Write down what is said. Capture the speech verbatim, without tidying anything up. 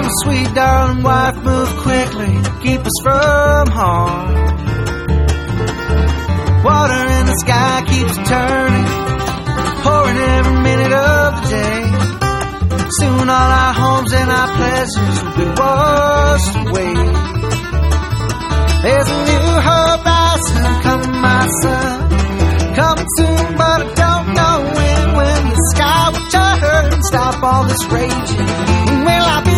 sweet darling wife, move quickly, keep us from harm. Water in the sky keeps turning, pouring every minute of the day. Soon all our homes and our pleasures will be washed away. There's a new hope rising, coming, my son, coming soon, but I don't know when. When the sky will turn, stop all this raging. When will I be